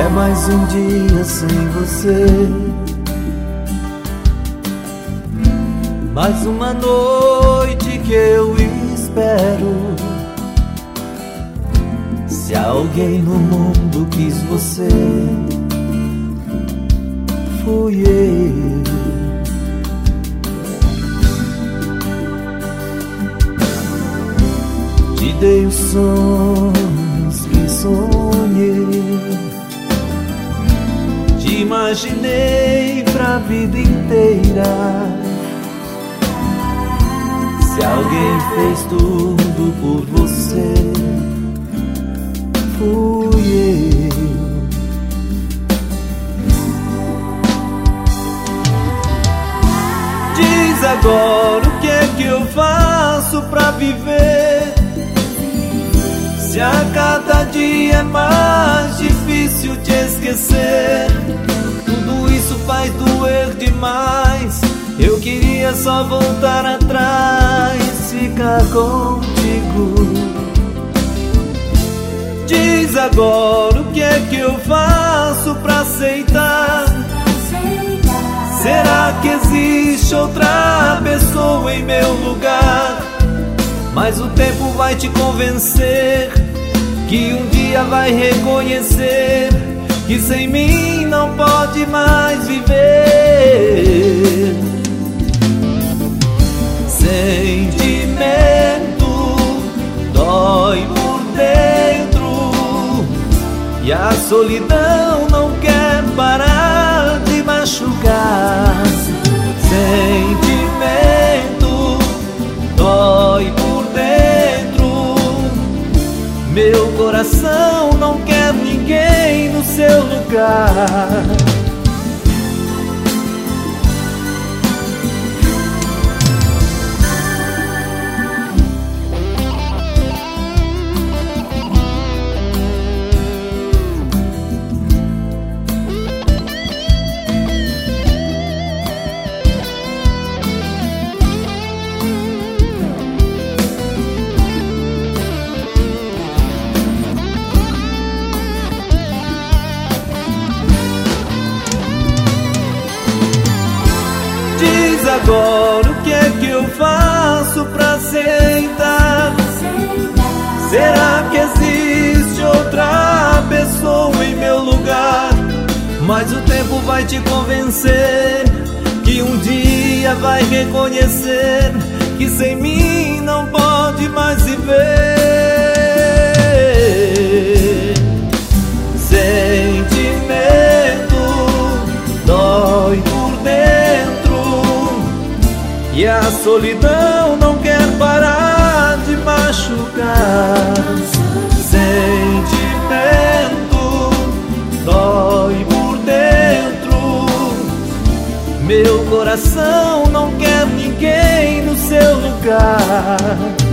É mais um dia sem você, mais uma noite que eu espero. Se alguém no mundo quis você, fui eu. Te dei os sonhos que sonhei, te imaginei pra vida inteira. Se alguém fez tudo por você, fui eu. Diz agora o que é que eu faço pra viver, se a cada dia é mais difícil te esquecer. Tudo isso faz doer demais. Eu queria só voltar atrás, ficar contigo. Diz agora o que é que eu faço pra aceitar. Será que existe outra pessoa em meu lugar? Mas o tempo vai te convencer, que um dia vai reconhecer que sem mim não pode mais viver. Sentimento dói por dentro e a solidão não quer parar de machucar. Sentimento dói por dentro, meu coração não quer ninguém no seu lugar. Diz agora o que é que eu faço pra aceitar. Será que existe outra pessoa em meu lugar? Mas o tempo vai te convencer, que um dia vai reconhecer que sem mim não pode mais viver. Sentimento dói por dentro e a solidão não quer parar de machucar. Sentimento dói por dentro, meu coração não quer ninguém no seu lugar.